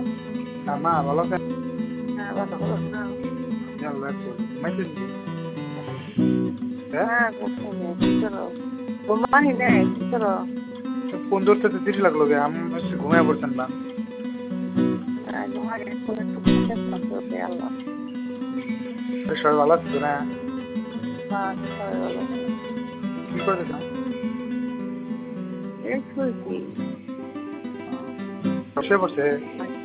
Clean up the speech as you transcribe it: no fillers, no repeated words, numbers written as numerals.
মা ভালো আছেন? হ্যাঁ, ভালো ভালো না। আমি আল্লাহ করি ঘুমাইছেন কি? হ্যাঁ, হ্যাঁ, ঘুমাইনি, কি করো? ঘুমাই নাই, কি করো? ফোন ধরতে তো দেরি লাগলো গে, আমি ভাবছি ঘুমায় পড়ছেন না। ঘুমাই এখন একটু ঘুমাইতেছিলাম তো, আল্লাহ। সবাই ভালো আছে তো না? হ্যাঁ, সবাই ভালো আছে। কি করতেছেন? এই শুয়েছি। শুয়ে পড়ছে?